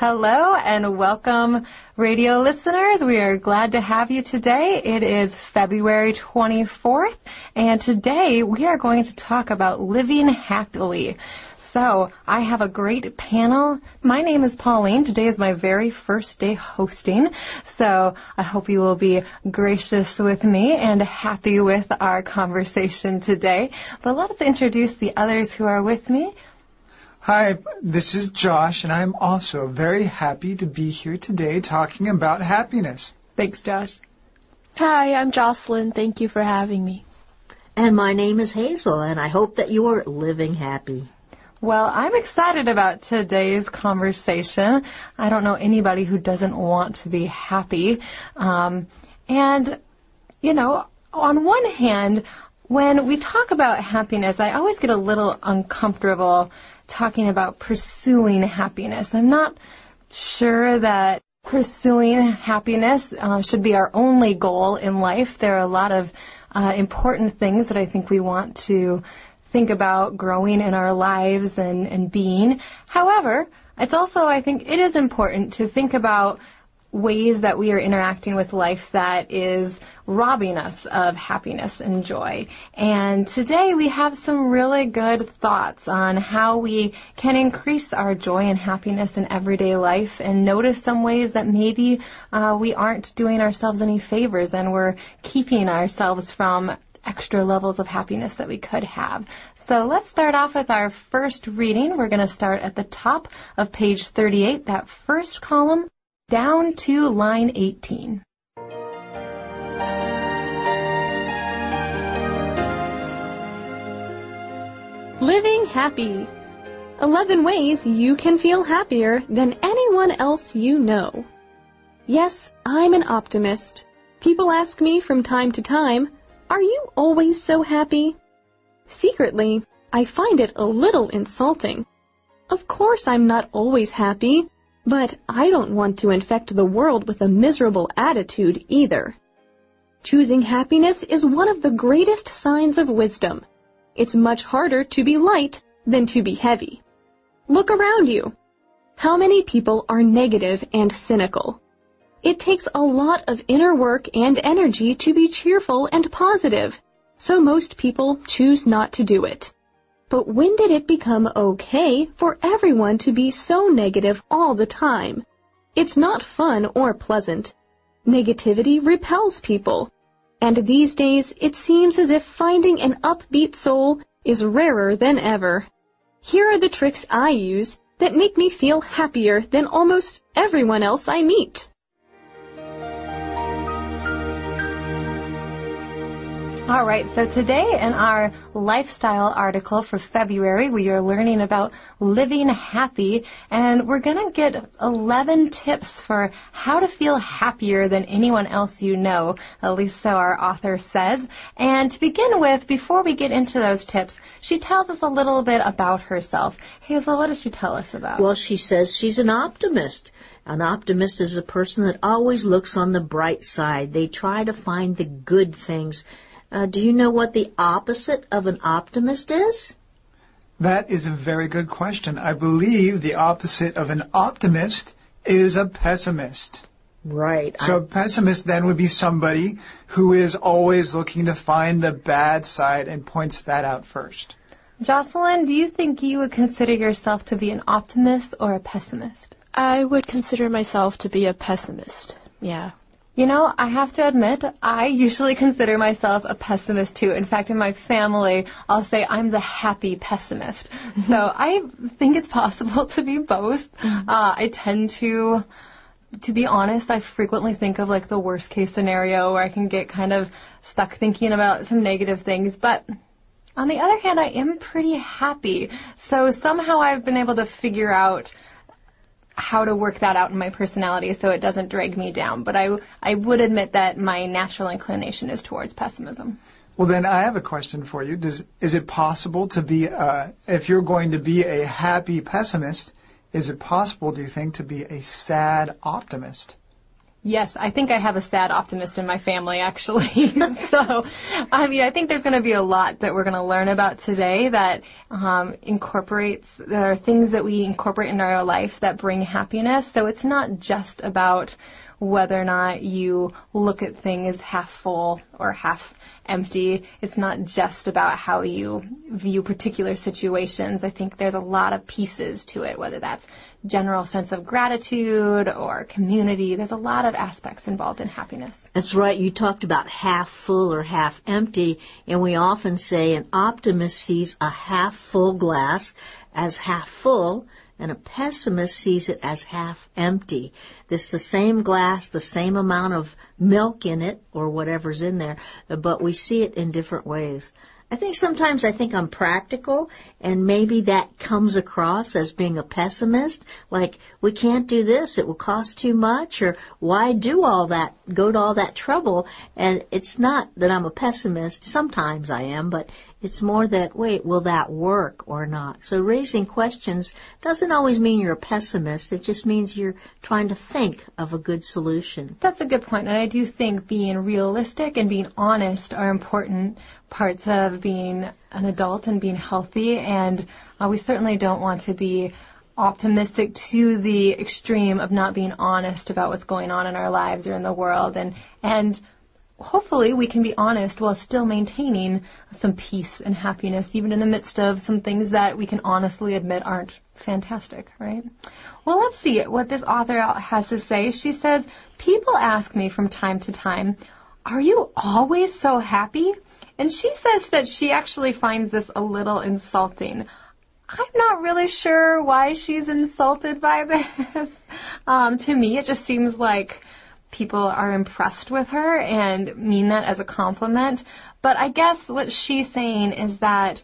Hello and welcome, radio listeners. We are glad to have you today. It is February 24th, and today we are going to talk about living happily. So, I have a great panel. My name is Pauline. Today is my very first day hosting, so I hope you will be gracious with me and happy with our conversation today. But let's introduce the others who are with me. Hi, this is Josh, and I'm also very happy to be here today talking about happiness. Thanks, Josh. Hi, I'm Jocelyn. Thank you for having me. And my name is Hazel, and I hope that you are living happy. Well, I'm excited about today's conversation. I don't know anybody who doesn't want to be happy. On one hand, when we talk about happiness, I always get a little uncomfortable talking about pursuing happiness. I'm not sure that pursuing happiness should be our only goal in life. There are a lot of important things that I think we want to think about growing in our lives and being. However, it's also, I think, it is important to think about ways that we are interacting with life that is robbing us of happiness and joy. And today we have some really good thoughts on how we can increase our joy and happiness in everyday life and notice some ways that maybe we aren't doing ourselves any favors and we're keeping ourselves from extra levels of happiness that we could have. So let's start off with our first reading. We're going to start at the top of page 38, that first column, down to line 18. Living happy. 11 ways you can feel happier than anyone else you know. Yes, I'm an optimist. People ask me from time to time, "Are you always so happy?" Secretly, I find it a little insulting. Of course I'm not always happy, but I don't want to infect the world with a miserable attitude either. Choosing happiness is one of the greatest signs of wisdom. It's much harder to be light than to be heavy. Look around you. How many people are negative and cynical? It takes a lot of inner work and energy to be cheerful and positive, so most people choose not to do it. But when did it become okay for everyone to be so negative all the time? It's not fun or pleasant. Negativity repels people. And these days, it seems as if finding an upbeat soul is rarer than ever. Here are the tricks I use that make me feel happier than almost everyone else I meet. All right, so today in our lifestyle article for February, we are learning about living happy, and we're going to get 11 tips for how to feel happier than anyone else you know, at least so our author says. And to begin with, before we get into those tips, she tells us a little bit about herself. Hazel, what does she tell us about? Well, she says she's an optimist. An optimist is a person that always looks on the bright side. They try to find the good things. Do you know what the opposite of an optimist is? That is a very good question. I believe the opposite of an optimist is a pessimist. Right. So a pessimist then would be somebody who is always looking to find the bad side and points that out first. Jocelyn, do you think you would consider yourself to be an optimist or a pessimist? I would consider myself to be a pessimist. Yeah. You know, I have to admit, I usually consider myself a pessimist too. In fact, in my family, I'll say I'm the happy pessimist. So I think it's possible to be both. I tend to be honest, I frequently think of like the worst case scenario where I can get kind of stuck thinking about some negative things. But on the other hand, I am pretty happy. So somehow I've been able to figure out how to work that out in my personality so it doesn't drag me down. But I would admit that my natural inclination is towards pessimism. Well, then I have a question for you. Is it possible to be, if you're going to be a happy pessimist, is it possible, do you think, to be a sad optimist? Yes, I think I have a sad optimist in my family, actually. So, I think there's going to be a lot that we're going to learn about today that there are things that we incorporate in our life that bring happiness. So it's not just about whether or not you look at things half full or half empty. It's not just about how you view particular situations. I think there's a lot of pieces to it, whether that's general sense of gratitude or community. There's a lot of aspects involved in happiness. That's right. You talked about half full or half empty, and we often say an optimist sees a half full glass as half full, and a pessimist sees it as half empty. It's the same glass, the same amount of milk in it, or whatever's in there, but we see it in different ways. I think sometimes I'm practical, and maybe that comes across as being a pessimist, like, we can't do this, it will cost too much, or why do all that, go to all that trouble? And it's not that I'm a pessimist, sometimes I am, but it's more that, wait, will that work or not? So raising questions doesn't always mean you're a pessimist, it just means you're trying to think of a good solution. That's a good point, and I do think being realistic and being honest are important parts of being an adult and being healthy, and we certainly don't want to be optimistic to the extreme of not being honest about what's going on in our lives or in the world, and hopefully we can be honest while still maintaining some peace and happiness, even in the midst of some things that we can honestly admit aren't fantastic, right? Well, let's see what this author has to say. She says, people ask me from time to time, are you always so happy? And she says that she actually finds this a little insulting. I'm not really sure why she's insulted by this. To me, it just seems like people are impressed with her and mean that as a compliment. But I guess what she's saying is that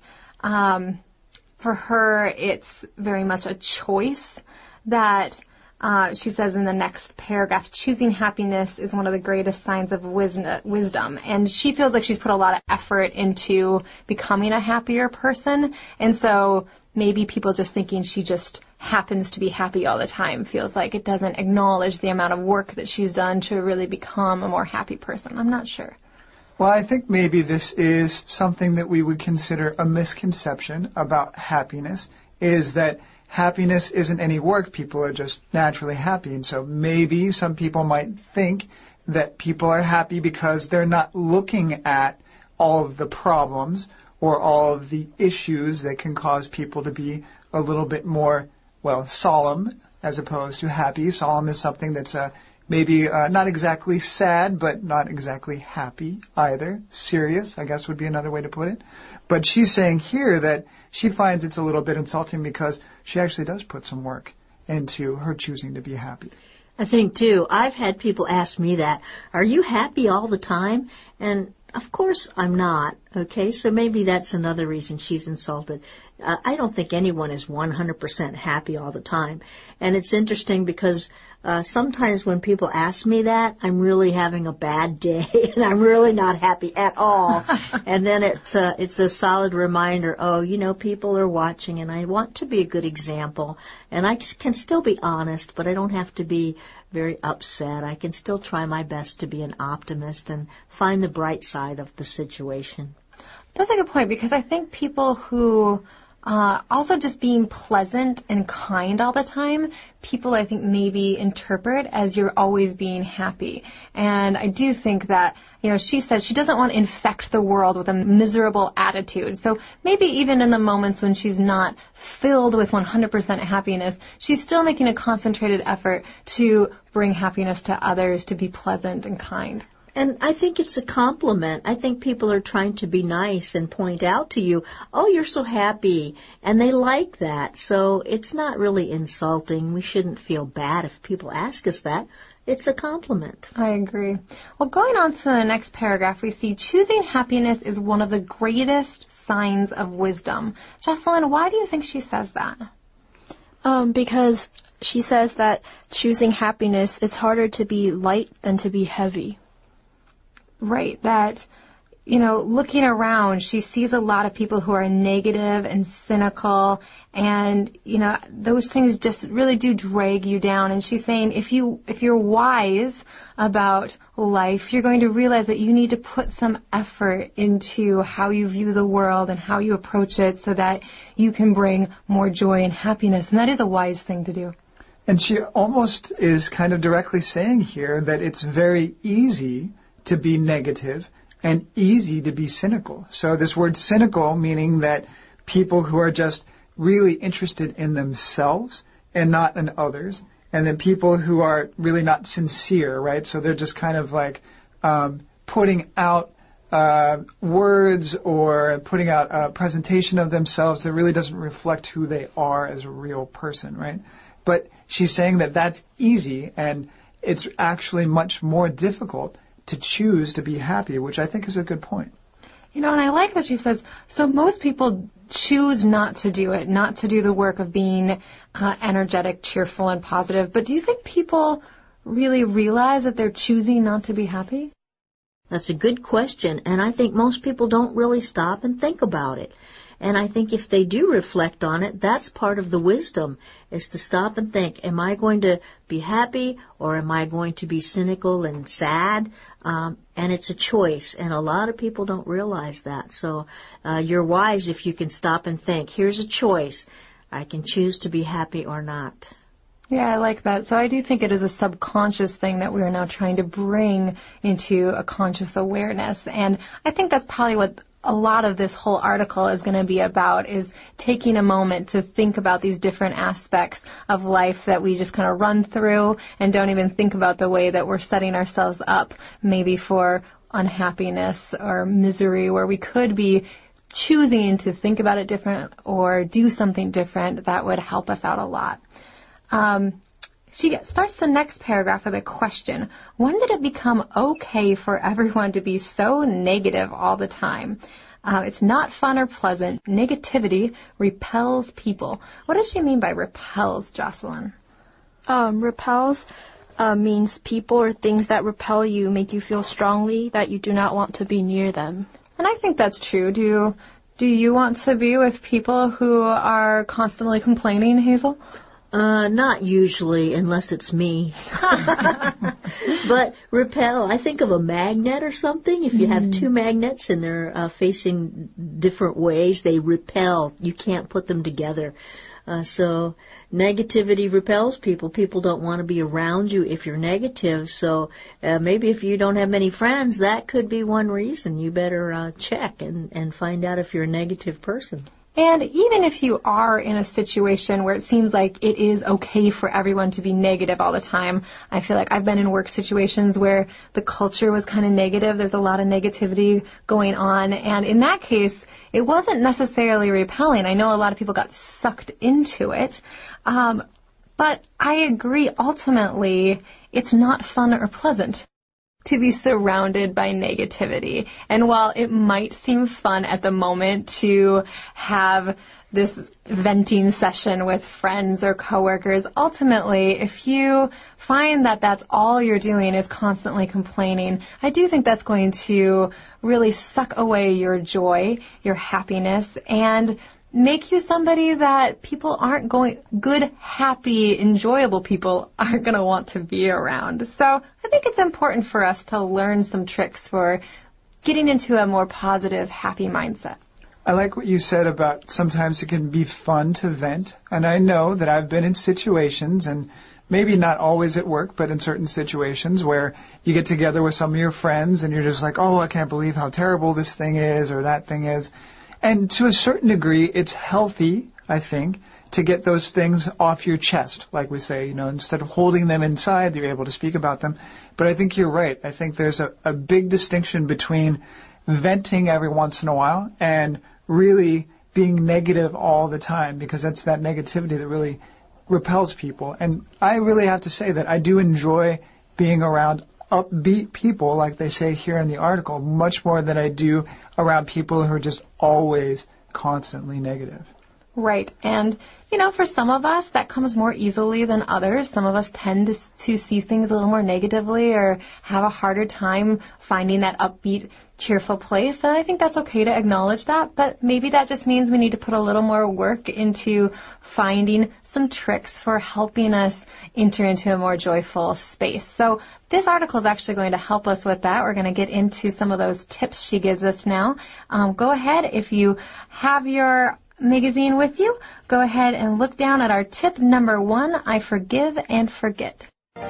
for her, it's very much a choice that she says in the next paragraph, choosing happiness is one of the greatest signs of wisdom. And she feels like she's put a lot of effort into becoming a happier person. And so maybe people just thinking she just happens to be happy all the time feels like it doesn't acknowledge the amount of work that she's done to really become a more happy person. I'm not sure. Well, I think maybe this is something that we would consider a misconception about happiness, is that happiness isn't any work. People are just naturally happy. And so maybe some people might think that people are happy because they're not looking at all of the problems or all of the issues that can cause people to be a little bit more, solemn as opposed to happy. Solemn is something that's maybe not exactly sad, but not exactly happy either. Serious, I guess, would be another way to put it. But she's saying here that she finds it's a little bit insulting because she actually does put some work into her choosing to be happy. I think, too, I've had people ask me that, are you happy all the time? And of course I'm not, okay? So maybe that's another reason she's insulted. I don't think anyone is 100% happy all the time. And it's interesting because sometimes when people ask me that, I'm really having a bad day and I'm really not happy at all. And then it's a solid reminder, people are watching and I want to be a good example. And I can still be honest, but I don't have to be very upset. I can still try my best to be an optimist and find the bright side of the situation. That's a good point, because I think people who also just being pleasant and kind all the time, people I think maybe interpret as you're always being happy. And I do think that, she says she doesn't want to infect the world with a miserable attitude. So maybe even in the moments when she's not filled with 100% happiness, she's still making a concentrated effort to bring happiness to others, to be pleasant and kind. And I think it's a compliment. I think people are trying to be nice and point out to you, oh, you're so happy. And they like that. So it's not really insulting. We shouldn't feel bad if people ask us that. It's a compliment. I agree. Well, going on to the next paragraph, we see choosing happiness is one of the greatest signs of wisdom. Jocelyn, why do you think she says that? Because she says that choosing happiness, it's harder to be light than to be heavy. Right, that looking around, she sees a lot of people who are negative and cynical, and, those things just really do drag you down. And she's saying if you're wise about life, you're going to realize that you need to put some effort into how you view the world and how you approach it so that you can bring more joy and happiness. And that is a wise thing to do. And she almost is kind of directly saying here that it's very easy to be negative and easy to be cynical. So this word cynical meaning that people who are just really interested in themselves and not in others, and then people who are really not sincere, right? So they're just kind of like putting out words or putting out a presentation of themselves that really doesn't reflect who they are as a real person, right? But she's saying that that's easy, and it's actually much more difficult to choose to be happy, which I think is a good point. And I like that she says, so most people choose not to do it, not to do the work of being energetic, cheerful, and positive. But do you think people really realize that they're choosing not to be happy? That's a good question, and I think most people don't really stop and think about it. And I think if they do reflect on it, that's part of the wisdom, is to stop and think, am I going to be happy or am I going to be cynical and sad? And it's a choice, and a lot of people don't realize that. So you're wise if you can stop and think, here's a choice. I can choose to be happy or not. Yeah, I like that. So I do think it is a subconscious thing that we are now trying to bring into a conscious awareness. And I think that's probably what a lot of this whole article is going to be about, is taking a moment to think about these different aspects of life that we just kind of run through and don't even think about the way that we're setting ourselves up maybe for unhappiness or misery, where we could be choosing to think about it different or do something different that would help us out a lot. She starts the next paragraph with a question. When did it become okay for everyone to be so negative all the time? It's not fun or pleasant. Negativity repels people. What does she mean by repels, Jocelyn? Repels means people or things that repel you make you feel strongly that you do not want to be near them. And I think that's true. Do you want to be with people who are constantly complaining, Hazel? Not usually, unless it's me. But repel, I think of a magnet or something. If you have two magnets and they're facing different ways, they repel. You can't put them together. So negativity repels people. People don't want to be around you if you're negative. So maybe if you don't have many friends, that could be one reason. You better check and find out if you're a negative person. And even if you are in a situation where it seems like it is okay for everyone to be negative all the time, I feel like I've been in work situations where the culture was kind of negative. There's a lot of negativity going on. And in that case, it wasn't necessarily repelling. I know a lot of people got sucked into it. But I agree, ultimately, it's not fun or pleasant to be surrounded by negativity. And while it might seem fun at the moment to have this venting session with friends or coworkers, ultimately, if you find that that's all you're doing is constantly complaining, I do think that's going to really suck away your joy, your happiness, and make you somebody that people aren't good, happy, enjoyable people aren't going to want to be around. So I think it's important for us to learn some tricks for getting into a more positive, happy mindset. I like what you said about sometimes it can be fun to vent. And I know that I've been in situations, and maybe not always at work, but in certain situations where you get together with some of your friends and you're just like, oh, I can't believe how terrible this thing is or that thing is. And to a certain degree, it's healthy, I think, to get those things off your chest, like we say, instead of holding them inside, you're able to speak about them. But I think you're right. I think there's a big distinction between venting every once in a while and really being negative all the time, because that's that negativity that really repels people. And I really have to say that I do enjoy being around upbeat people, like they say here in the article, much more than I do around people who are just always constantly negative. Right. And, for some of us, that comes more easily than others. Some of us tend to see things a little more negatively or have a harder time finding that upbeat, cheerful place. And I think that's okay to acknowledge that. But maybe that just means we need to put a little more work into finding some tricks for helping us enter into a more joyful space. So this article is actually going to help us with that. We're going to get into some of those tips she gives us now. Go ahead, if you have your magazine with you, go ahead and look down at our tip number 1, I forgive and forget.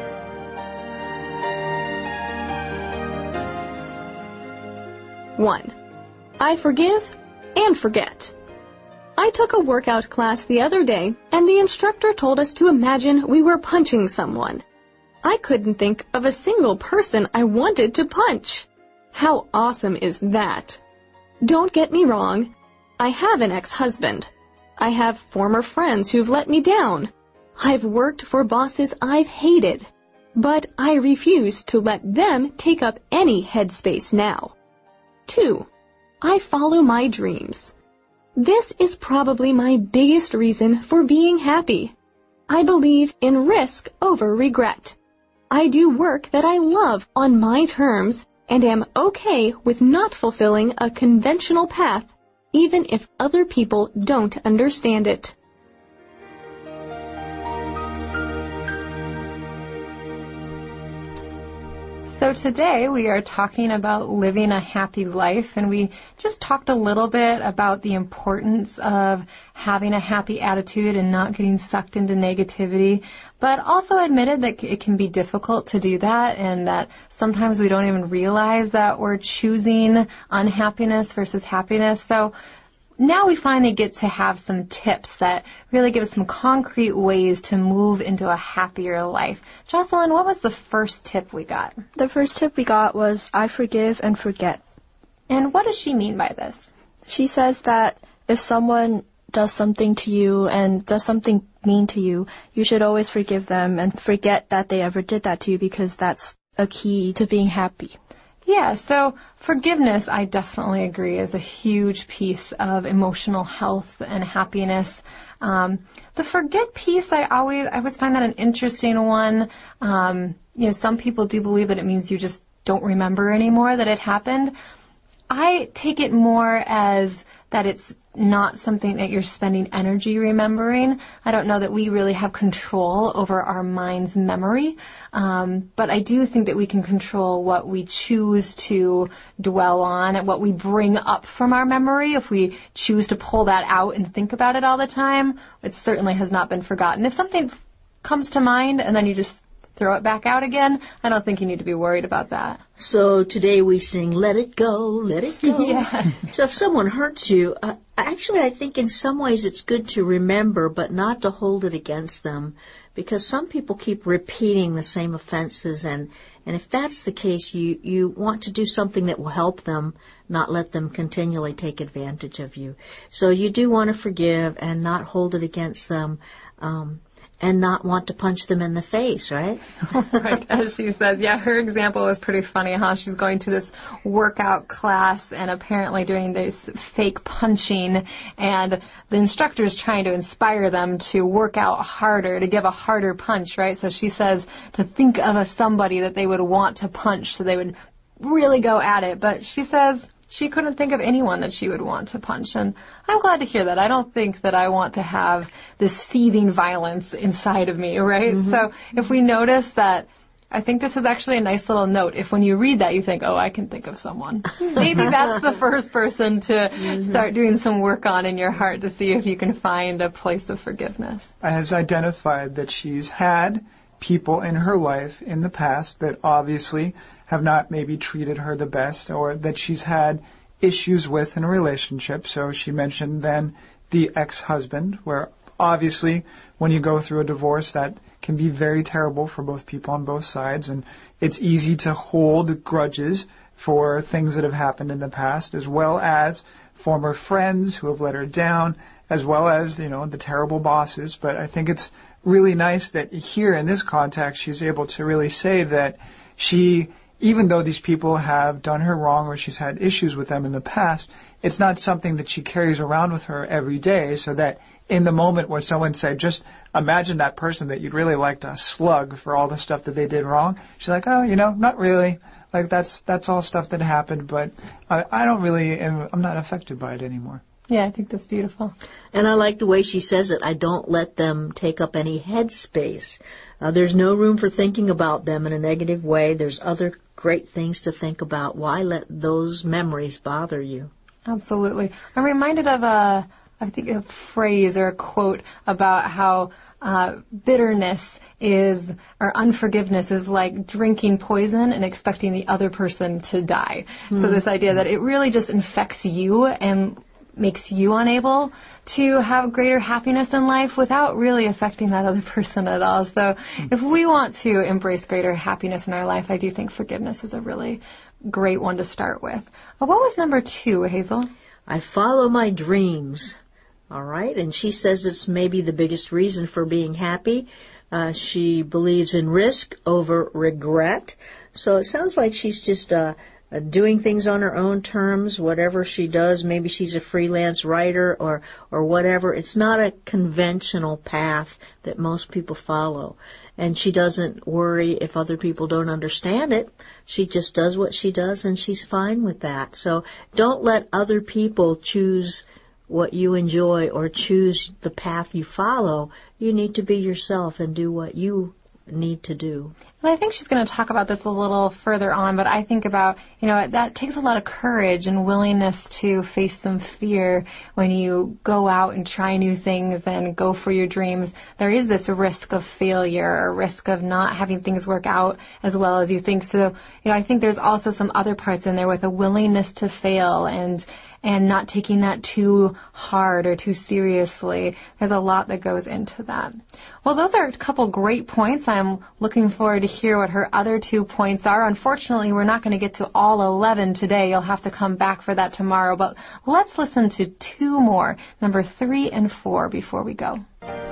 1. I forgive and forget. I took a workout class the other day, and the instructor told us to imagine we were punching someone. I couldn't think of a single person I wanted to punch. How awesome is that? Don't get me wrong. I have an ex-husband. I have former friends who've let me down. I've worked for bosses I've hated. But I refuse to let them take up any headspace now. 2. I follow my dreams. This is probably my biggest reason for being happy. I believe in risk over regret. I do work that I love on my terms and am okay with not fulfilling a conventional path, even if other people don't understand it. So today we are talking about living a happy life, and we just talked a little bit about the importance of having a happy attitude and not getting sucked into negativity, but also admitted that it can be difficult to do that, and that sometimes we don't even realize that we're choosing unhappiness versus happiness. So now we finally get to have some tips that really give us some concrete ways to move into a happier life. Jocelyn, what was the first tip we got? The first tip we got was I forgive and forget. And what does she mean by this? She says that if someone does something to you and does something mean to you, you should always forgive them and forget that they ever did that to you, because that's a key to being happy. Yeah, so forgiveness, I definitely agree, is a huge piece of emotional health and happiness. The forget piece, I always find that an interesting one. Some people do believe that it means you just don't remember anymore that it happened. I take it more as that it's not something that you're spending energy remembering. I don't know that we really have control over our mind's memory, but I do think that we can control what we choose to dwell on and what we bring up from our memory. If we choose to pull that out and think about it all the time, it certainly has not been forgotten. If something comes to mind and then you just throw it back out again, I don't think you need to be worried about that. So today we sing, let it go, let it go. Yeah. So if someone hurts you, actually I think in some ways it's good to remember, but not to hold it against them, because some people keep repeating the same offenses, and if that's the case, you want to do something that will help them, not let them continually take advantage of you. So you do want to forgive and not hold it against them, and not want to punch them in the face, right? Right, as she says. Yeah, her example was pretty funny, huh? She's going to this workout class and apparently doing this fake punching, and the instructor is trying to inspire them to work out harder, to give a harder punch, right? So she says to think of somebody that they would want to punch so they would really go at it. But she says she couldn't think of anyone that she would want to punch. And I'm glad to hear that. I don't think that I want to have this seething violence inside of me, right? Mm-hmm. So if we notice that, I think this is actually a nice little note. If when you read that, you think, oh, I can think of someone. Maybe that's the first person to start doing some work on in your heart to see if you can find a place of forgiveness. Has identified that she's had people in her life in the past that obviously have not maybe treated her the best, or that she's had issues with in a relationship. So she mentioned then the ex-husband, where obviously when you go through a divorce, that can be very terrible for both people on both sides, and it's easy to hold grudges for things that have happened in the past, as well as former friends who have let her down, as well as, the terrible bosses. But I think it's really nice that here in this context she's able to really say that she even though these people have done her wrong or she's had issues with them in the past, it's not something that she carries around with her every day, so that in the moment where someone said, just imagine that person that you'd really like to slug for all the stuff that they did wrong, she's like, oh, not really. Like, that's all stuff that happened, but I'm not affected by it anymore. Yeah, I think that's beautiful. And I like the way she says it. I don't let them take up any headspace. There's no room for thinking about them in a negative way. There's other great things to think about. Why let those memories bother you? Absolutely. I'm reminded of a phrase or a quote about how bitterness or unforgiveness is like drinking poison and expecting the other person to die. So this idea that it really just infects you and makes you unable to have greater happiness in life without really affecting that other person at all. So if we want to embrace greater happiness in our life, I do think forgiveness is a really great one to start with. What was number 2, Hazel? I follow my dreams. All right, and she says it's maybe the biggest reason for being happy. She believes in risk over regret. So it sounds like she's just doing things on her own terms, whatever she does. Maybe she's a freelance writer or whatever. It's not a conventional path that most people follow. And she doesn't worry if other people don't understand it. She just does what she does, and she's fine with that. So don't let other people choose what you enjoy or choose the path you follow. You need to be yourself and do what you need to do. And I think she's going to talk about this a little further on, but I think about, that takes a lot of courage and willingness to face some fear when you go out and try new things and go for your dreams. There is this risk of failure or risk of not having things work out as well as you think. So, I think there's also some other parts in there with a willingness to fail and not taking that too hard or too seriously. There's a lot that goes into that. Well, those are a couple great points. I'm looking forward to hear what her other 2 points are. Unfortunately, we're not going to get to all 11 today. You'll have to come back for that tomorrow. But let's listen to 2 more, number 3 and 4, before we go.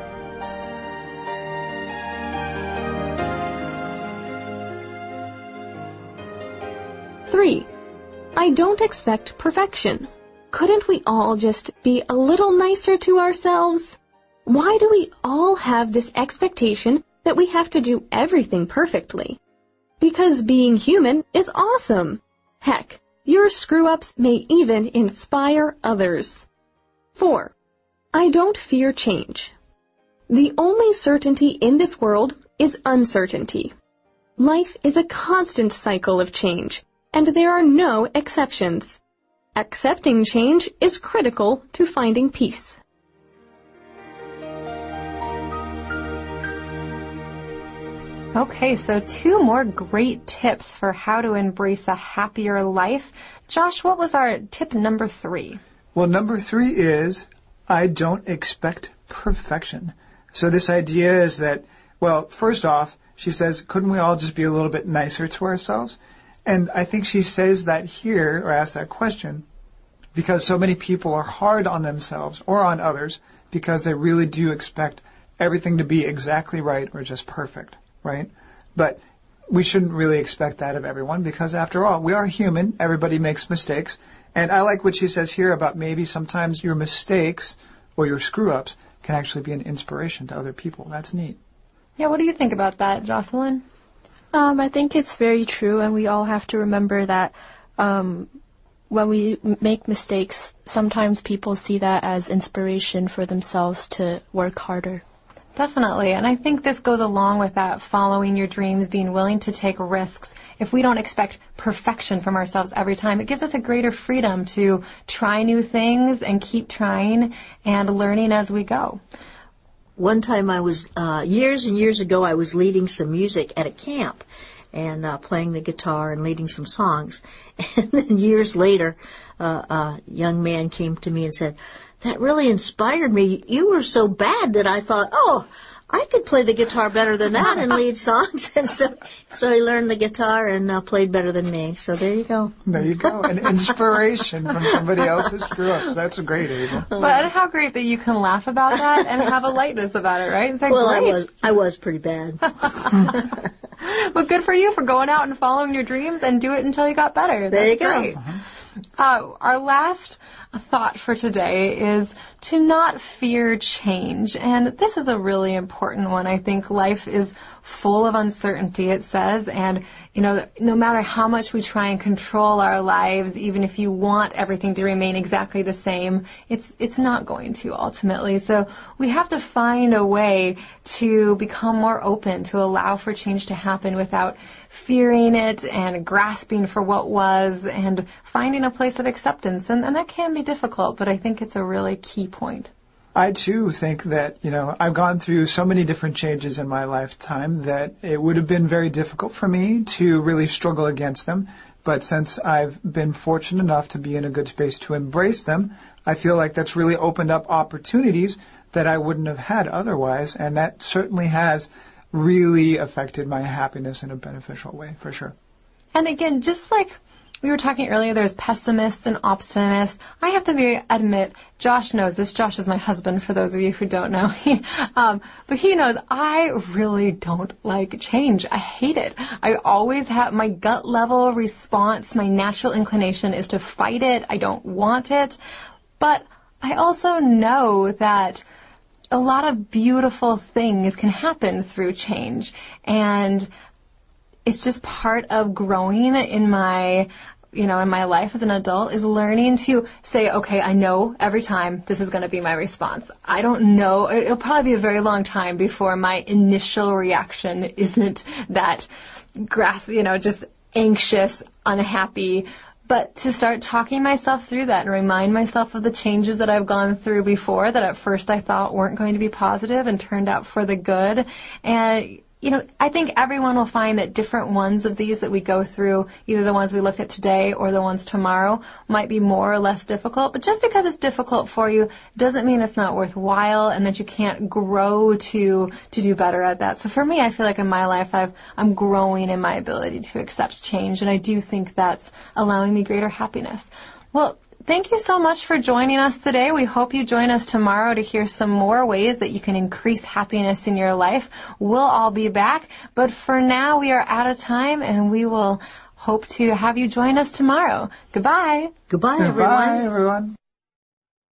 Three, I don't expect perfection. Couldn't we all just be a little nicer to ourselves? Why do we all have this expectation that we have to do everything perfectly? Because being human is awesome. Heck, your screw-ups may even inspire others. 4. I don't fear change. The only certainty in this world is uncertainty. Life is a constant cycle of change, and there are no exceptions. Accepting change is critical to finding peace. Okay, so 2 more great tips for how to embrace a happier life. Josh, what was our tip number 3? Well, number 3 is, I don't expect perfection. So this idea is that, well, first off, she says, couldn't we all just be a little bit nicer to ourselves? And I think she says that here, or asks that question, because so many people are hard on themselves or on others because they really do expect everything to be exactly right or just perfect, right? But we shouldn't really expect that of everyone because, after all, we are human. Everybody makes mistakes. And I like what she says here about maybe sometimes your mistakes or your screw-ups can actually be an inspiration to other people. That's neat. Yeah, what do you think about that, Jocelyn? I think it's very true, and we all have to remember that when we make mistakes, sometimes people see that as inspiration for themselves to work harder. Definitely, and I think this goes along with that following your dreams, being willing to take risks. If we don't expect perfection from ourselves every time, it gives us a greater freedom to try new things and keep trying and learning as we go. One time I was, years and years ago, I was leading some music at a camp and playing the guitar and leading some songs. And then years later, a young man came to me and said, that really inspired me. You were so bad that I thought, oh, I could play the guitar better than that and lead songs. And so he learned the guitar and played better than me. So there you go. There you go. An inspiration from somebody else's screw-ups. That's great, Ava. But how great that you can laugh about that and have a lightness about it, right? Is that well, great? I was pretty bad. Well, good for you for going out and following your dreams and do it until you got better. There you That's go. great. Our last thought for today is to not fear change. And this is a really important one. I think life is full of uncertainty, it says, and, no matter how much we try and control our lives, even if you want everything to remain exactly the same, it's not going to ultimately. So we have to find a way to become more open, to allow for change to happen without fearing it and grasping for what was and finding a place of acceptance. And that can be difficult, but I think it's a really key point. I, too, think that, I've gone through so many different changes in my lifetime that it would have been very difficult for me to really struggle against them. But since I've been fortunate enough to be in a good space to embrace them, I feel like that's really opened up opportunities that I wouldn't have had otherwise. And that certainly has really affected my happiness in a beneficial way, for sure. And again, just like we were talking earlier, there's pessimists and optimists. I have to admit, Josh knows this. Josh is my husband, for those of you who don't know. But he knows I really don't like change. I hate it. I always have my gut level response. My natural inclination is to fight it. I don't want it. But I also know that a lot of beautiful things can happen through change. And it's just part of growing in my life as an adult, is learning to say, okay, I know every time this is going to be my response. I don't know. It'll probably be a very long time before my initial reaction isn't that just anxious, unhappy. But to start talking myself through that and remind myself of the changes that I've gone through before that at first I thought weren't going to be positive and turned out for the good. And I think everyone will find that different ones of these that we go through, either the ones we looked at today or the ones tomorrow, might be more or less difficult. But just because it's difficult for you doesn't mean it's not worthwhile and that you can't grow to do better at that. So for me, I feel like in my life I'm growing in my ability to accept change, and I do think that's allowing me greater happiness. Well, thank you so much for joining us today. We hope you join us tomorrow to hear some more ways that you can increase happiness in your life. We'll all be back, but for now we are out of time, and we will hope to have you join us tomorrow. Goodbye. Goodbye, Goodbye, everyone.